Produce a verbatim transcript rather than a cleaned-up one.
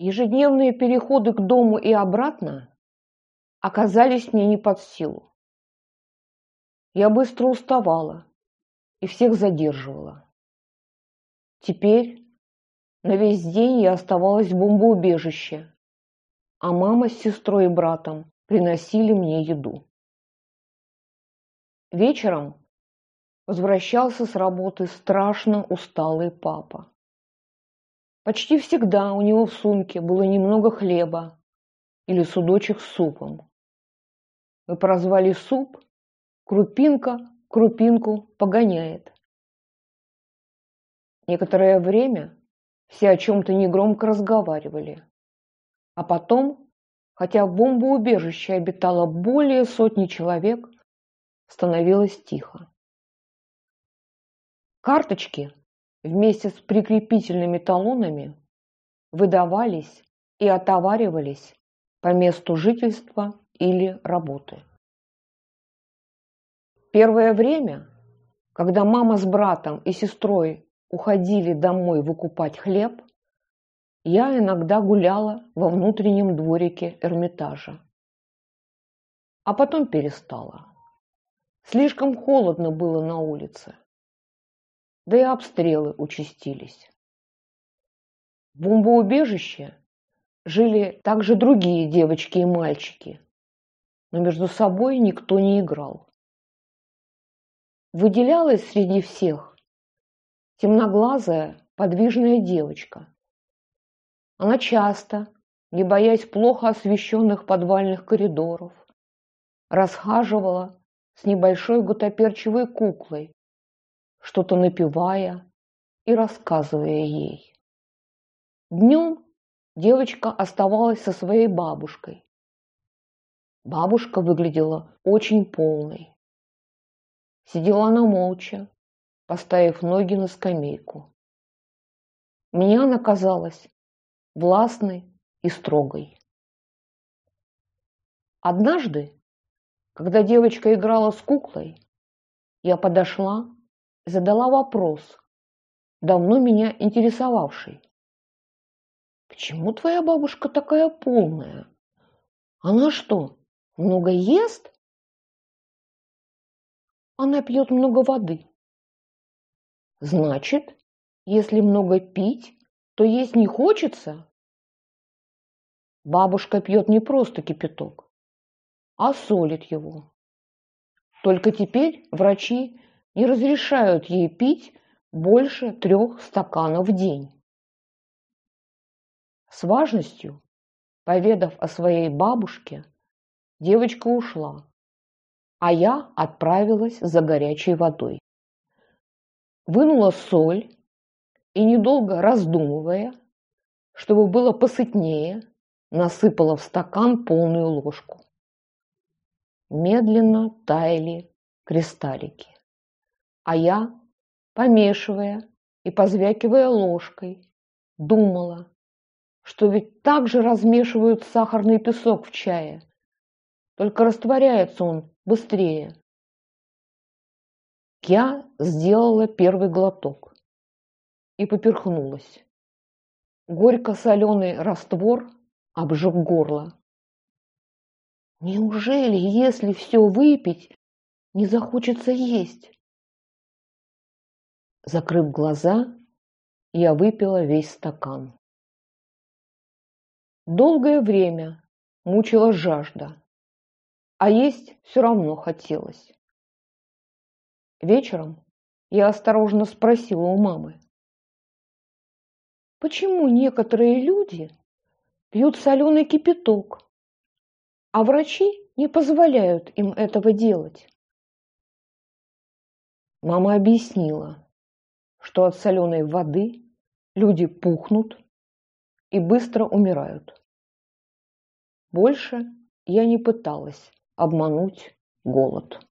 Ежедневные переходы к дому и обратно оказались мне не под силу. Я быстро уставала и всех задерживала. Теперь на весь день я оставалась в бомбоубежище, а мама с сестрой и братом приносили мне еду. Вечером возвращался с работы страшно усталый папа. Почти всегда у него в сумке было немного хлеба или судочек с супом. Мы прозвали суп «Крупинка крупинку погоняет». Некоторое время все о чем-то негромко разговаривали. А потом, хотя в бомбоубежище обитало более сотни человек, становилось тихо. Карточки вместе с прикрепительными талонами выдавались и отоваривались по месту жительства или работы. Первое время, когда мама с братом и сестрой уходили домой выкупать хлеб, я иногда гуляла во внутреннем дворике Эрмитажа. А потом перестала. Слишком холодно было на улице. Да и обстрелы участились. В бомбоубежище жили также другие девочки и мальчики, но между собой никто не играл. Выделялась среди всех темноглазая подвижная девочка. Она часто, не боясь плохо освещенных подвальных коридоров, расхаживала с небольшой гутоперчивой куклой, что-то напевая и рассказывая ей. Днем девочка оставалась со своей бабушкой. Бабушка выглядела очень полной. Сидела она молча, поставив ноги на скамейку. Мне она казалась властной и строгой. Однажды, когда девочка играла с куклой, я подошла и задала вопрос, давно меня интересовавший. «Почему твоя бабушка такая полная? Она что, много ест?» «Она пьет много воды». «Значит, если много пить, то есть не хочется?» «Бабушка пьет не просто кипяток, а солит его. Только теперь врачи не разрешают ей пить больше трех стаканов в день». С важностью, поведав о своей бабушке, девочка ушла, а я отправилась за горячей водой. Вынула соль и, недолго раздумывая, чтобы было посытнее, насыпала в стакан полную ложку. Медленно таяли кристаллики, а я, помешивая и позвякивая ложкой, думала, что ведь так же размешивают сахарный песок в чае, только растворяется он быстрее. Я сделала первый глоток и поперхнулась. Горько-соленый раствор обжег горло. Неужели, если все выпить, не захочется есть? Закрыв глаза, я выпила весь стакан. Долгое время мучила жажда, а есть все равно хотелось. Вечером я осторожно спросила у мамы, почему некоторые люди пьют соленый кипяток, а врачи не позволяют им этого делать? Мама объяснила, что от соленой воды люди пухнут и быстро умирают. Больше я не пыталась обмануть голод.